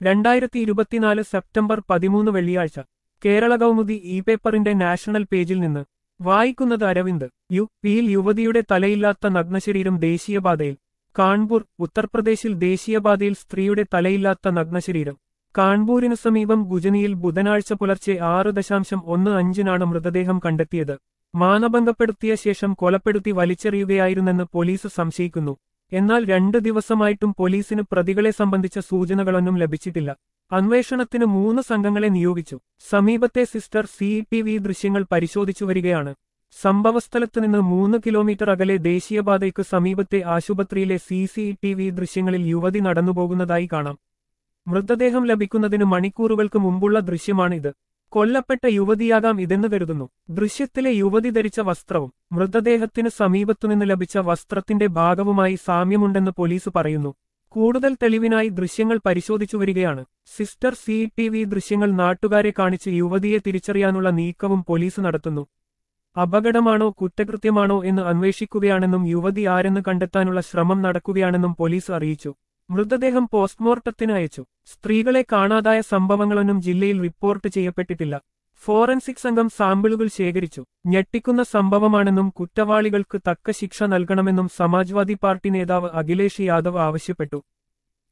2024 September 13 വെള്ളിയാഴ്ച Kerala Kaumudi e പേപ്പറിന്റെ national പേജിൽ നിന്ന് വായിക്കുന്നത് അരവിന്ദ്. യുപിയിൽ യുവതിയുടെ തലയില്ലാത്ത നഗ്നശരീരം ദേശീയപാതയിൽ. കാൺപൂർ, ഉത്തർപ്രദേശിൽ ദേശീയപാതയിൽ സ്ത്രീയുടെ തലയില്ലാത്ത നഗ്നശരീരം. കാൺപൂരിനു സമീപം ഗുജനിയിൽ ബുധനാഴ്ച പുലർച്ചെ 6:15 മൃതദേഹം കണ്ടെത്തിയത്. മാനഭംഗപ്പെടുത്തിയ ശേഷം കൊലപ്പെടുത്തി വലിച്ചെറിയുകയായിരുന്നെന്ന് പോലീസ് സംശയിക്കുന്നു. എന്നാൽ 2 ദിവസമായിട്ടും പോലീസിന് പ്രതികളെ സംബന്ധിച്ച സൂചനകളൊന്നും ലഭിച്ചിട്ടില്ല. അന്വേഷണത്തിന് 3 സംഘങ്ങളെ നിയോഗിച്ചു. സമീപത്തെ സിസ്റ്റർ CCTV ദൃശ്യങ്ങൾ പരിശോധിച്ചുവരികയാണ്. സംഭവസ്ഥലത്ത് നിന്ന് 3 കിലോമീറ്റർ അകലെ ദേശീയപാതയ്ക്ക് സമീപത്തെ ആശുപത്രിയിലെ CCTV ദൃശ്യങ്ങളിൽ യുവതി നടന്നുപോകുന്നതായി കാണാം. മൃതദേഹം ലഭിക്കുന്നതിന് മണിക്കൂറുകൾക്ക് മുമ്പുള്ള ദൃശ്യമാണിത്. കൊല്ലപ്പെട്ട യുവതിയാകാം ഇതെന്ന് കരുതുന്നു. ദൃശ്യത്തിലെ യുവതി ധരിച്ച വസ്ത്രവും മൃതദേഹത്തിന് സമീപത്തുനിന്ന് ലഭിച്ച വസ്ത്രത്തിന്റെ ഭാഗവുമായി സാമ്യമുണ്ടെന്ന് പോലീസ് പറയുന്നു. കൂടുതൽ തെളിവിനായി ദൃശ്യങ്ങൾ പരിശോധിച്ചുവരികയാണ്. സിസ്റ്റർ CCTV ദൃശ്യങ്ങൾ നാട്ടുകാരെ കാണിച്ച് യുവതിയെ തിരിച്ചറിയാനുള്ള നീക്കവും പോലീസ് നടത്തുന്നു. അപകടമാണോ കുറ്റകൃത്യമാണോ എന്ന് അന്വേഷിക്കുകയാണെന്നും യുവതി ആരെന്ന് കണ്ടെത്താനുള്ള ശ്രമം നടക്കുകയാണെന്നും പോലീസ് അറിയിച്ചു. മൃതദേഹം പോസ്റ്റ്മോർട്ടത്തിന് അയച്ചു. സ്ത്രീകളെ കാണാതായ സംഭവങ്ങളൊന്നും ജില്ലയിൽ റിപ്പോർട്ട് ചെയ്യപ്പെട്ടിട്ടില്ല. ഫോറൻസിക് സംഘം സാമ്പിളുകൾ ശേഖരിച്ചു. ഞെട്ടിക്കുന്ന സംഭവമാണെന്നും കുറ്റവാളികൾക്ക് തക്ക ശിക്ഷ നൽകണമെന്നും സമാജ്വാദി പാർട്ടി നേതാവ് അഖിലേഷ് യാദവ് ആവശ്യപ്പെട്ടു.